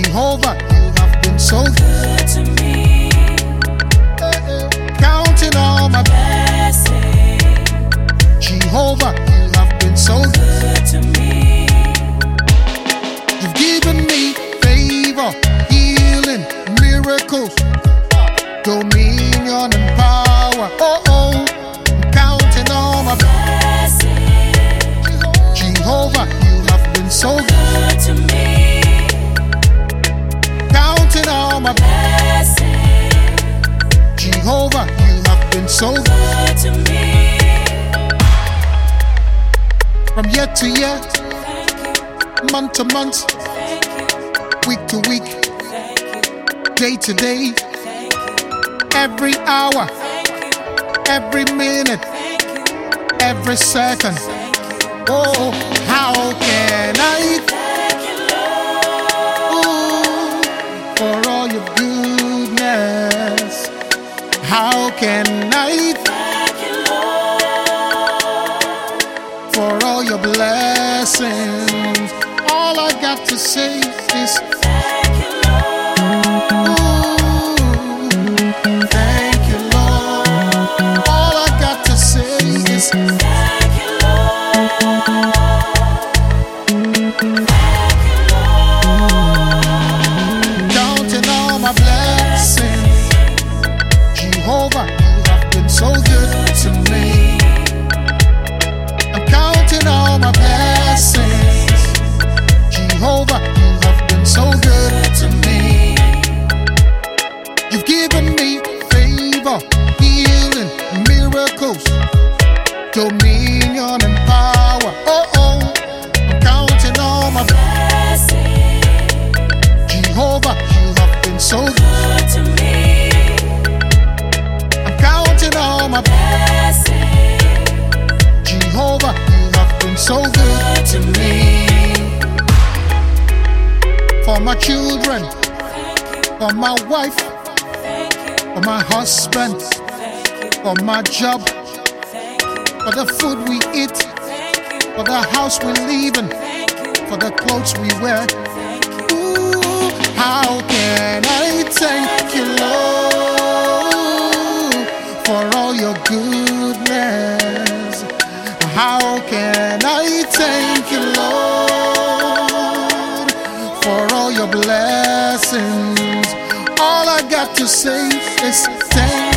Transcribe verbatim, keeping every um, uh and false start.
Jehovah, you have been so good to me. counting all my Blessing, Jehovah, you have been so good good to me. You've given me favor, healing, miracles, dominion and power. Oh oh, I'm counting all my Blessing, Jehovah, you have been so good good to me. counting all my Blessing, Jehovah, you have been so good good to me. from year to year, Thank you, month to month, thank you, week to week, thank you, day to day, thank you, every hour, thank you, every minute, thank you, every second. thank you. Oh, how can I Thank you, ooh, for all your goodness? How can I thank you, Lord. for all your blessings? All I got to say is Thank you, Lord. ooh, thank you, Lord. All I got to say is Thank you, Lord. Thank you, Lord. counting all my blessings. Jehovah, you have been so good to me. I'm counting all my blessings. Jehovah, you have been so good to me. You've given me favor, healing, miracles, dominion and power. Oh oh, I'm counting all my Blessing, Jehovah, you have been so good. good to me. I'm counting all my Blessing, Jehovah, you have been so good to me. For my children, for my wife, thank you, for my husband, thank you, for my job, thank you, for the food we eat, thank you, for the house we live in, thank you, for the clothes we wear. thank you. Ooh, how can I thank you, Lord, for all your goodness? How can I thank you, Lord, for all your blessings? All I got to say is thank